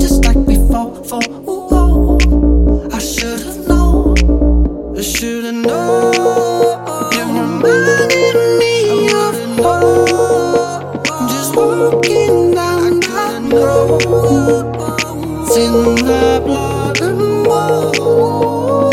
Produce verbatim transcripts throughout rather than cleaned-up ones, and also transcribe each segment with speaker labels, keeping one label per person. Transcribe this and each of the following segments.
Speaker 1: just like before. For, ooh, oh, I should've known, I should've known. You reminded me of home. I'm just walking down that road. It's in the blood and wool.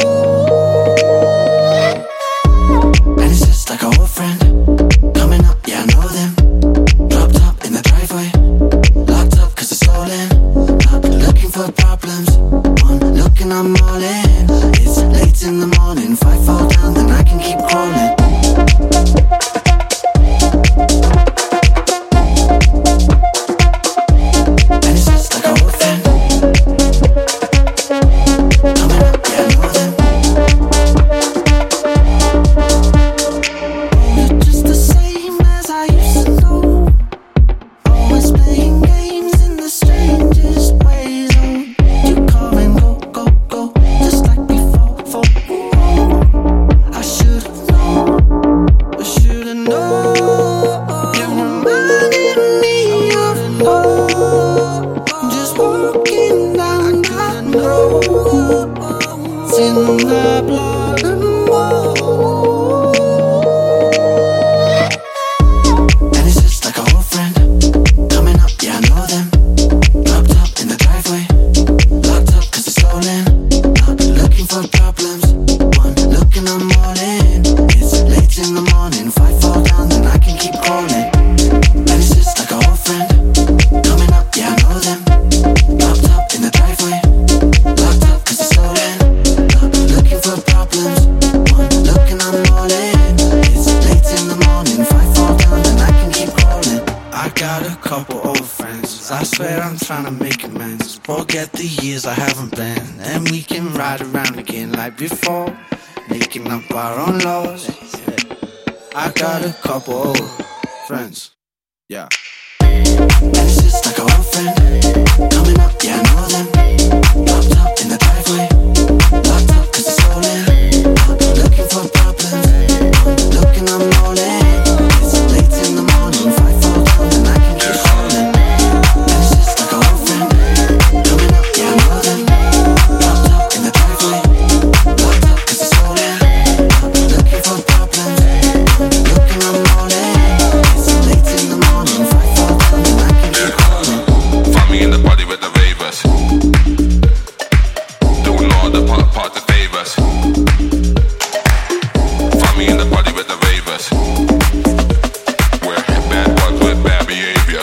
Speaker 1: And it's just like an old friend coming up, yeah, I know them. Dropped up in the driveway, locked up cause it's stolen. Not looking for problems, one looking, I'm all in. It's late in the morning, if I fall down then I can keep crawling. And it's just like an old friend coming up, yeah, I know them. You're just the same as I used to know. Always playing games in the strangest ways. Oh, you come and go, go, go, just like before. For, ooh, I should've known, I should've known. You reminded me of home. I'm just walking down that road. It's in the blood and wool. And it's just like an old friend coming up, yeah, I know them. Dropped up in the driveway, locked up cause it's stolen. Not looking for problems, one looking, I'm all in. It's late in the morning, if I fall down then I can keep crawling. And it's just like an old friend coming up, yeah, I know them. Dropped up in the driveway, locked up cause it's stolen. Not looking for problems, one looking, I'm all in. It's late in the morning, if I fall down then I can keep crawling. I got a couple old friends, I swear I'm trying to make amends. Forget the years I haven't been, and we can ride around again like before, making up our own laws. I got a couple old friends, yeah. And it's just like an old friend coming up, yeah, I know them. Locked up in the driveway, locked up cause it's stolen. Not looking for problems, one looking, I'm all in. It's late in the morning, if I fall down then I can keep falling. And it's just like an old friend coming up, yeah, I know them. Locked up in the driveway, locked up cause it's stolen. Not looking for problems, one looking, I'm all in. It's late in the morning, if I fall down then I can keep falling.
Speaker 2: Find me in the party with the ravers, doing all the part, part the favors. Find me in the party with the ravers, we're bad ones with bad behavior.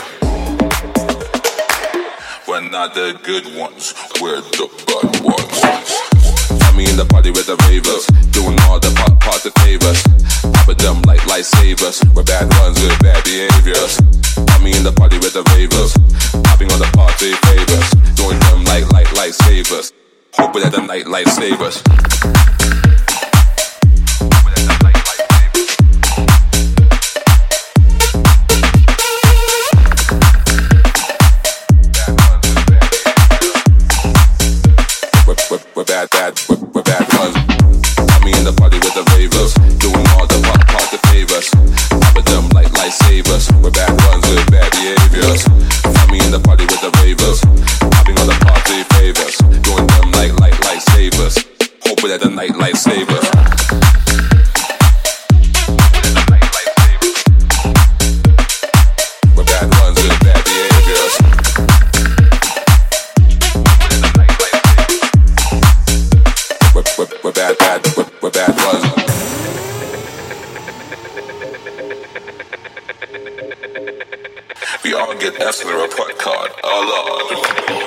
Speaker 2: We're not the good ones, we're the bad ones. Find me in the party with the ravers, doing all the part, part the favors. Popping them like lifesavers, we're bad ones with bad behaviors. Find me in the party with the ravers, popping on the party favors, doing them like like lifesavers. Hoping that the night lifesavers. We're, we're, we're bad, bad, we're, we're bad ones. Find me in the party with the ravers, doing all the part, part the favors. Popping them like lifesavers, we're bad ones with bad behaviors. Find me in the party with the ravers, popping on the party favors, doing them like like lifesavers. Hoping that the night lifesavers. We're bad ones with bad behaviors. We're, we're, we're bad, bad, we're, we're bad ones. We all get F's in the report card. Oh Lord.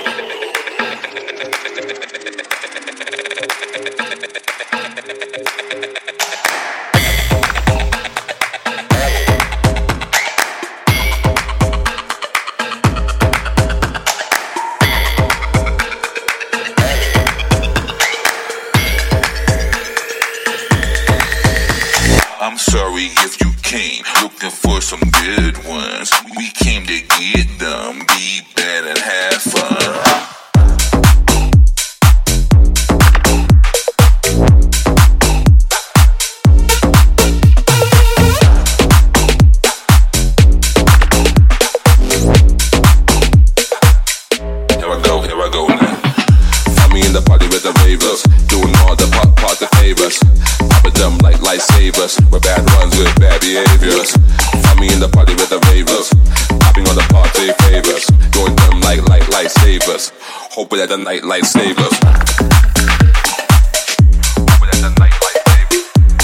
Speaker 2: I'm sorry if you came looking for some good ones. We came to get them, be bad and have fun. Here I go. go, here I go now. Find me in the party with the ravers, doing all the pop party favors. Popping them like lightsabers, we're bad ones with bad behaviors. Find me in the party with the ravers, popping on the party favors, doing them like like lightsabers. Hoping that the night lightsabers. Hoping that the night lightsabers.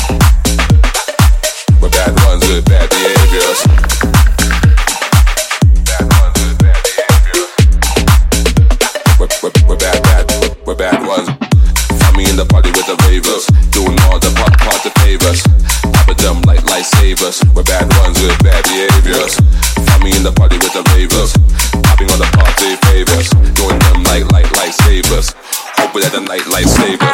Speaker 2: We're bad ones with bad behaviors. Bad ones with bad behaviors. We're, we're, we're bad, bad, we're bad ones. Find me in the party with the ravers, doing all the pop party favors. Popping them like lightsabers. We're bad ones with bad behaviors. Find me in the party with the ravers, popping on the party favors, doing them like like lightsabers. Hoping that the night lightsabers.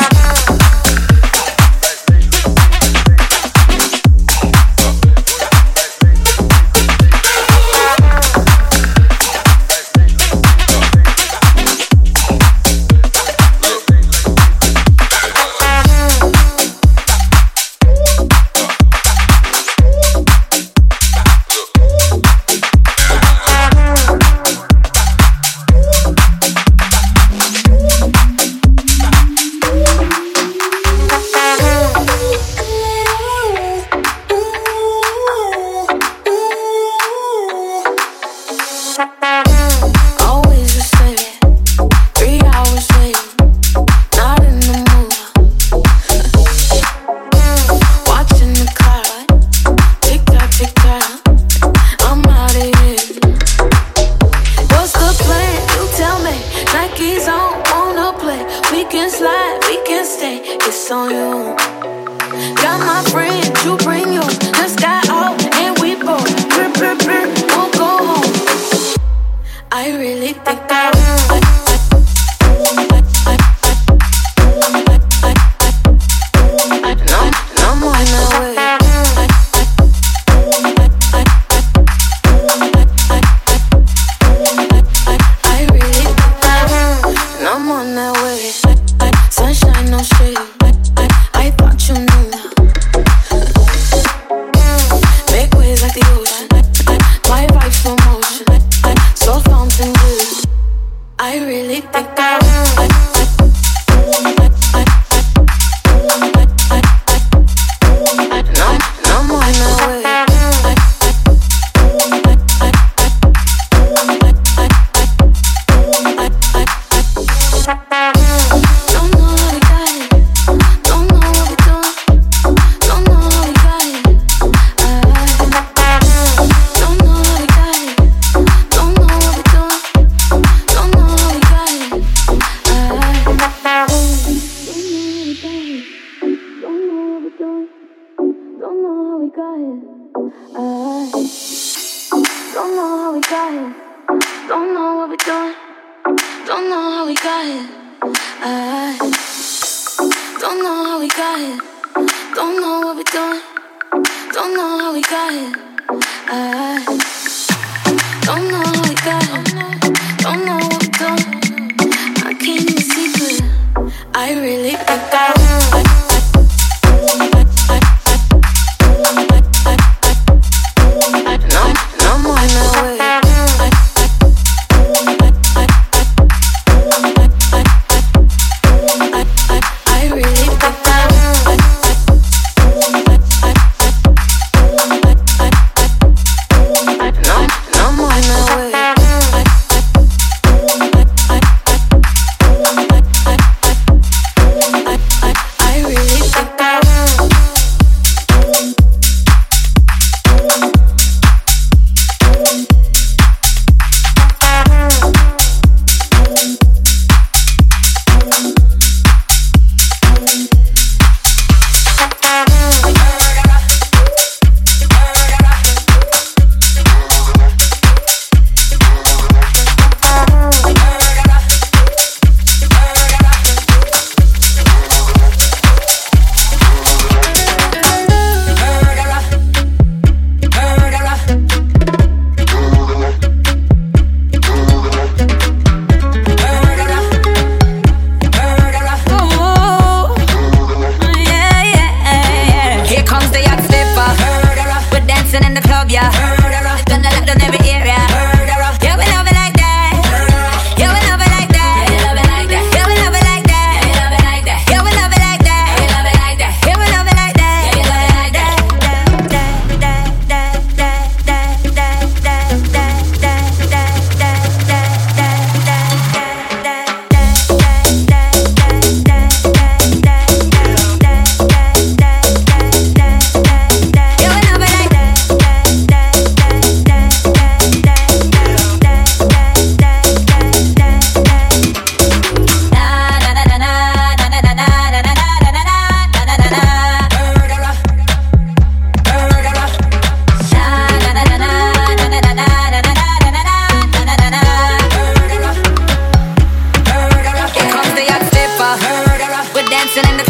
Speaker 3: I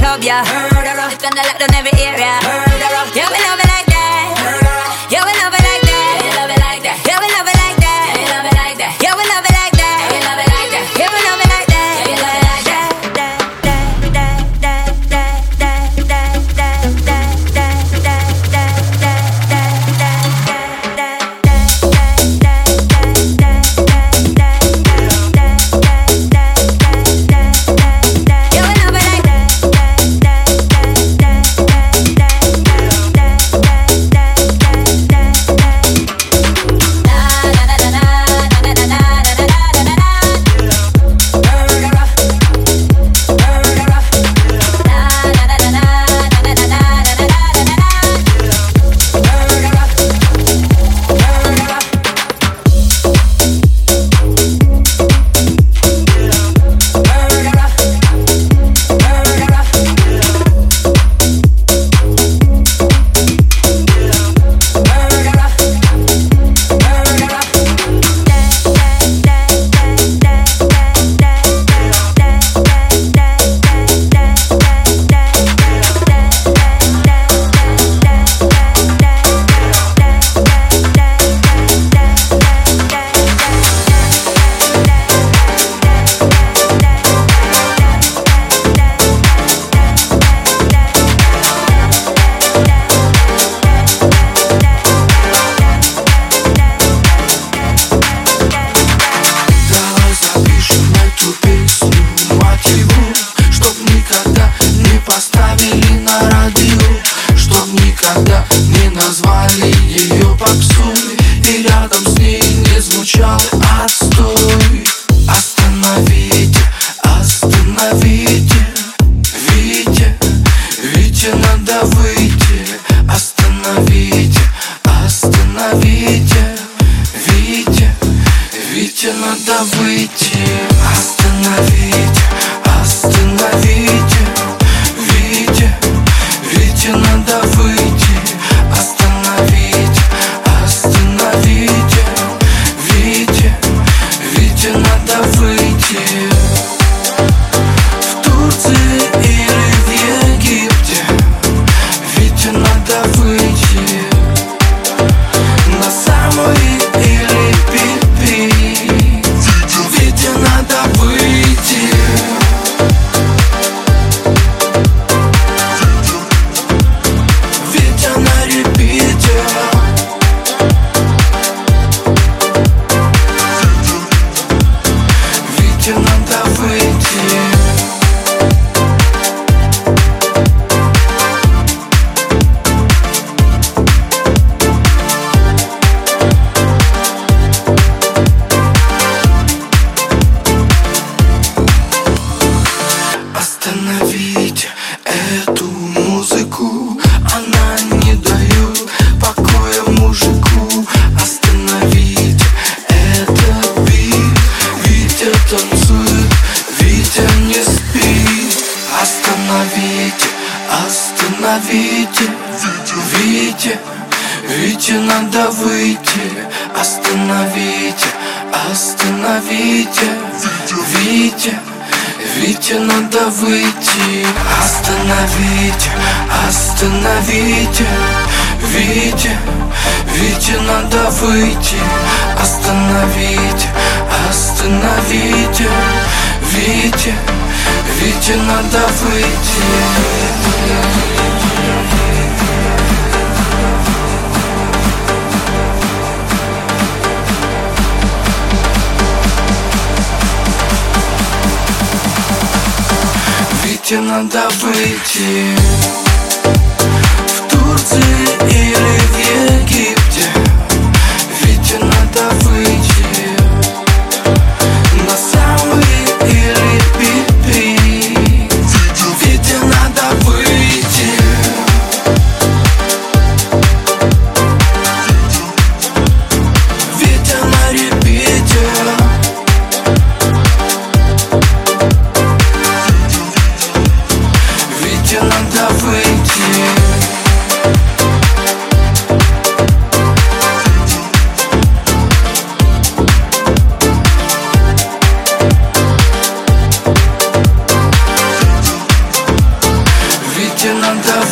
Speaker 3: love ya. It's gonna lock down every area. Yeah, we love it like that. Yeah, we love it like that. Yeah, we love it like that. Yeah, we love it like that. Yeah, we love it like that. Yeah, we love it like that. Yeah, we love it like that. Yeah, we love it like that. Yeah, we love it like that.
Speaker 1: Остановите, Вите, Вите, надо выйти. Остановите, остановите, Вите, Вите, надо выйти. Остановите, остановите, Вите, Вите, надо выйти. Остановите, остановите, Вите, Вите, надо выйти. Вите, надо выйти. В Турции или в Египте, Вите, надо выйти. На самый или пи-пи, Вите, надо выйти. Вите на репите. Вите, надо выйти.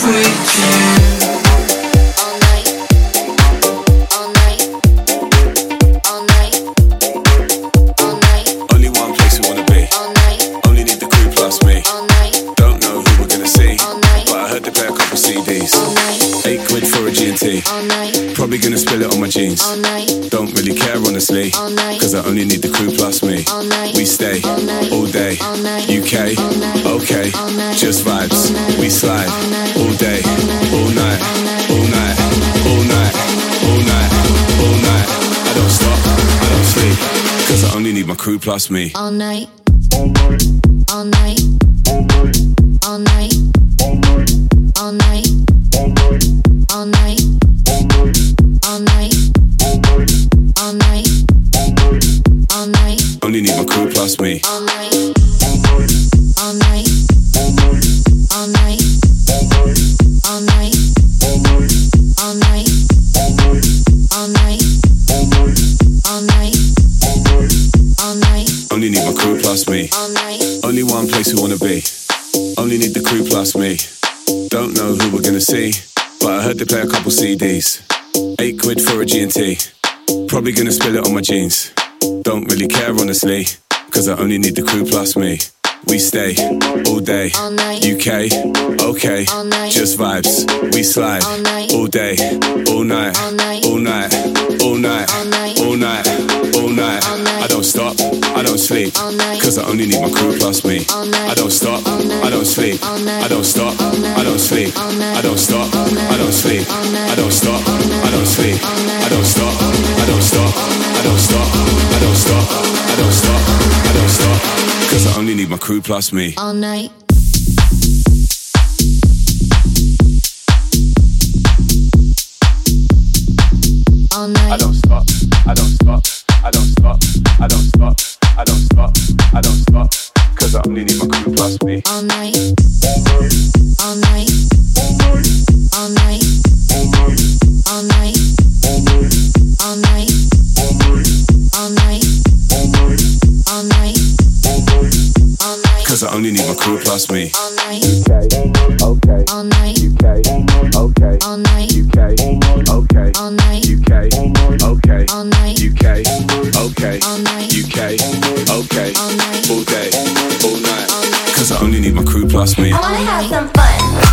Speaker 1: sweet dreams.
Speaker 3: All night, all night, all night, all night.
Speaker 4: Only one place we wanna be.
Speaker 3: All night,
Speaker 4: only need the crew plus me.
Speaker 3: all night,
Speaker 4: Don't know who we're gonna see,
Speaker 3: all night,
Speaker 4: but I heard they play a couple C Ds.
Speaker 3: all night,
Speaker 4: Eight quid for a G and T.
Speaker 3: all night,
Speaker 4: Probably gonna spill it on my jeans.
Speaker 3: all night,
Speaker 4: Don't really care honestly,
Speaker 3: all night,
Speaker 4: cause I only need the crew plus me.
Speaker 3: all night,
Speaker 4: We stay
Speaker 3: all night,
Speaker 4: all day,
Speaker 3: all night,
Speaker 4: U K,
Speaker 3: all night,
Speaker 4: okay,
Speaker 3: all night,
Speaker 4: just vibes.
Speaker 3: all night,
Speaker 4: We slide
Speaker 3: all night,
Speaker 4: all day, all night,
Speaker 3: all night,
Speaker 4: all night, all night, all night, all night. I don't stop, I don't sleep, cause I only need my crew plus me.
Speaker 3: all night, all night, all night, all night, all night, all night, all night, all night,
Speaker 4: Only need my crew plus me.
Speaker 3: all night, all night, all night, all night, all night, all night, all night, all night,
Speaker 4: Only need my crew plus me.
Speaker 3: all night,
Speaker 4: Only one place we wanna be. Only need the crew plus me. Don't know who we're gonna see, but I heard they play a couple C Ds. Eight quid for a G and T. Probably gonna spill it on my jeans. Don't really care honestly, cause I only need the crew plus me. We stay all day,
Speaker 3: all night,
Speaker 4: U K, okay,
Speaker 3: all night,
Speaker 4: just vibes. We slide
Speaker 3: all night,
Speaker 4: all day, all night,
Speaker 3: all night,
Speaker 4: all night, all night,
Speaker 3: all night,
Speaker 4: all night, all night.
Speaker 3: all night.
Speaker 4: I don't stop, I don't sleep,
Speaker 3: all night,
Speaker 4: cause I only need my crew plus me.
Speaker 3: all night,
Speaker 4: I don't stop,
Speaker 3: all night,
Speaker 4: I don't sleep,
Speaker 3: all night,
Speaker 4: I don't stop,
Speaker 3: all night,
Speaker 4: I don't sleep,
Speaker 3: all night,
Speaker 4: I don't stop,
Speaker 3: all night,
Speaker 4: I don't sleep,
Speaker 3: all night,
Speaker 4: I don't stop, I don't sleep,
Speaker 3: all night,
Speaker 4: I don't stop, I don't stop, I don't stop, I don't stop, I don't stop, I don't stop, cause I only need my crew plus me.
Speaker 3: all night. All night.
Speaker 4: I don't stop, I don't stop, I don't stop, I don't stop, I don't stop, I don't stop, cause I only need my crew plus me.
Speaker 3: All night, all night, all night, all night, all night, all night, all night, all night,
Speaker 4: Cause I only need my crew plus me.
Speaker 3: all night,
Speaker 4: Okay, okay,
Speaker 3: all night,
Speaker 4: U K, okay,
Speaker 3: all night,
Speaker 4: U K, okay,
Speaker 3: all night,
Speaker 4: U K, okay,
Speaker 3: all night,
Speaker 4: U K, okay,
Speaker 3: all night,
Speaker 4: U K, okay,
Speaker 3: all night,
Speaker 4: all day, all night.
Speaker 3: all night.
Speaker 4: Cause I only need my crew plus me.
Speaker 3: I wanna have some fun.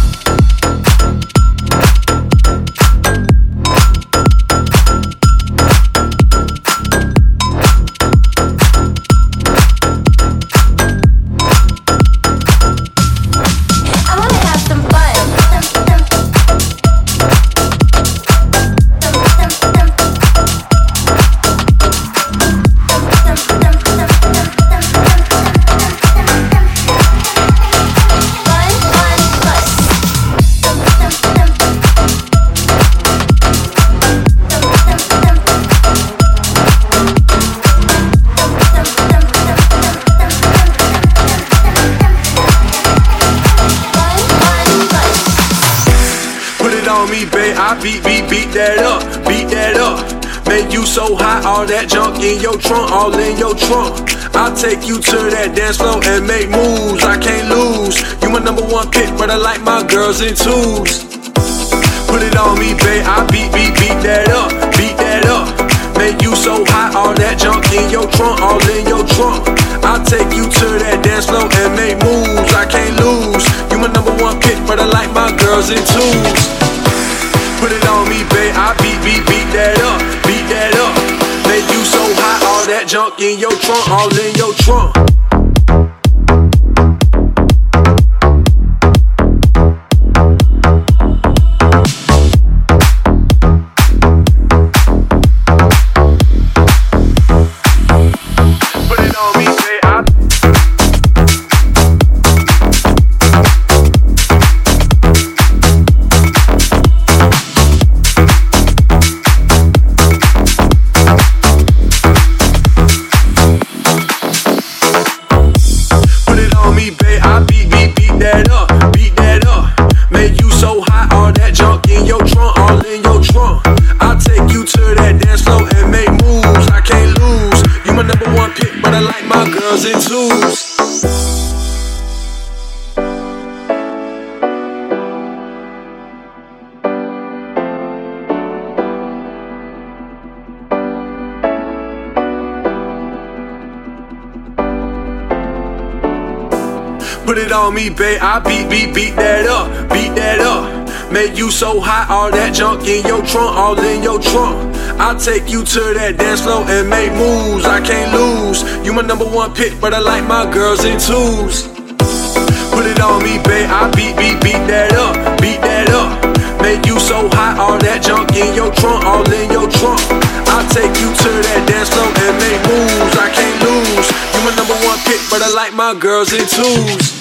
Speaker 5: I beat, beat, beat that up, beat that up. Make you so hot, all that junk in your trunk, all in your trunk. I'll take you to that dance floor and make moves, I can't lose. You my number one pick, but I like my girls in twos. Put it on me, babe, I beat, beat, beat that up, beat that up. Make you so hot, all that junk in your trunk, all in your trunk. I'll take you to that dance floor and make moves, I can't lose. You my number one pick, but I like my girls in twos. Put it on me, babe, I beat, beat, beat that up, beat that up. Make you so hot, all that junk in your trunk, all in your trunk. Into Put it on me, babe. I beat, beat, beat that up, beat that up. Make you so hot, all that junk in your trunk, all in your trunk. I'll take you to that dance floor and make moves. I can't lose. You my number one pick, but I like my girls in twos. Put it on me, babe. I beat, beat, beat that up, beat that up. Make you so hot, all that junk in your trunk, all in your trunk. I'll take you to that dance floor and make moves. I can't lose. You my number one pick, but I like my girls in twos.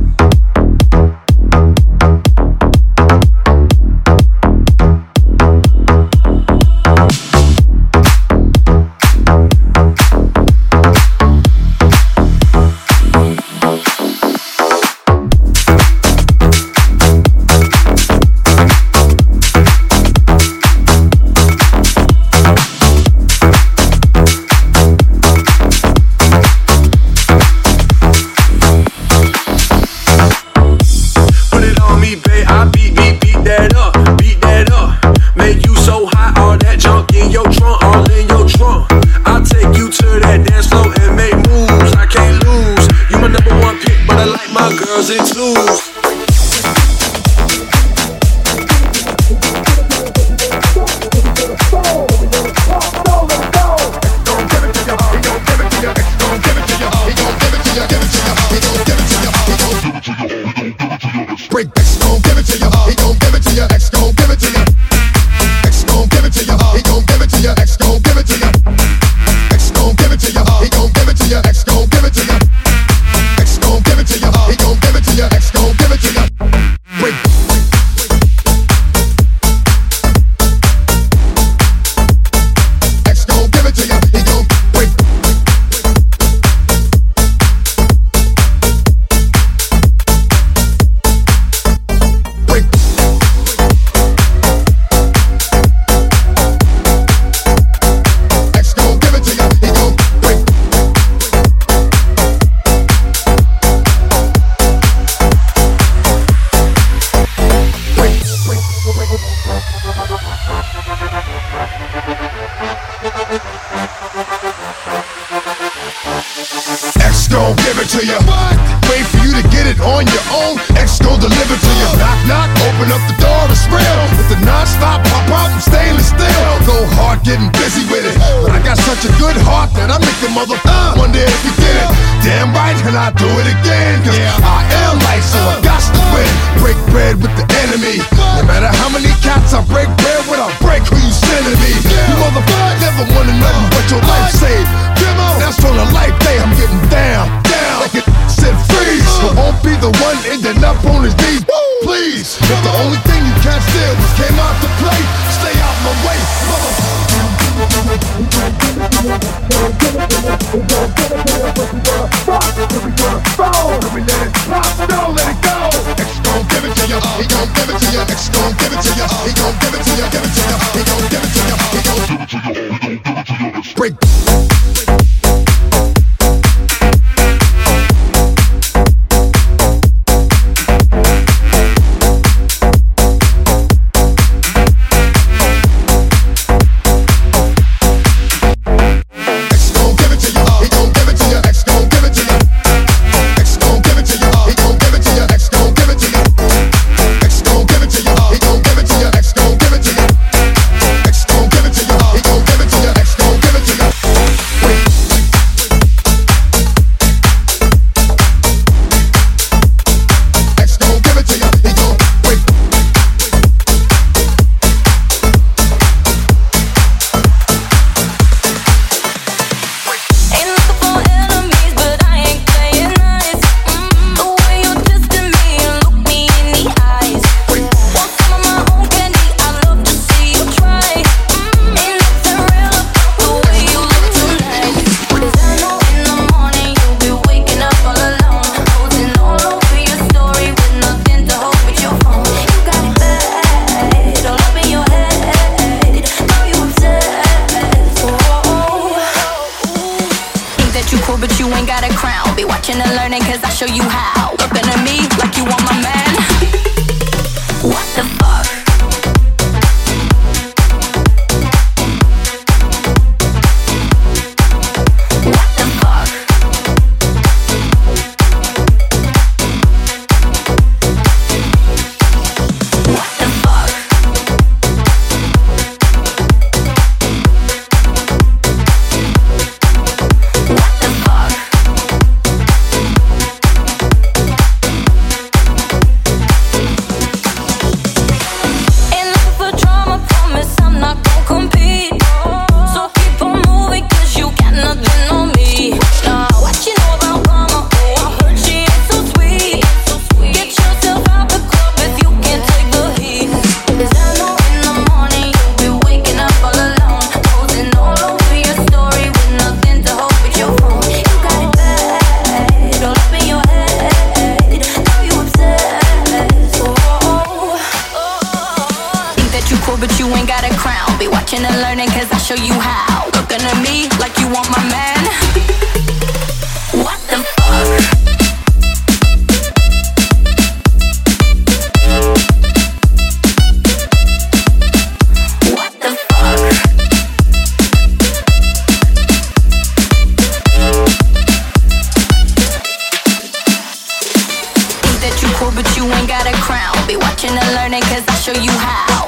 Speaker 3: Show you how. Looking at me like you want my man. What the fuck? What the fuck? cool, but you ain't got a crown. Be watching and learning, cause I show you how.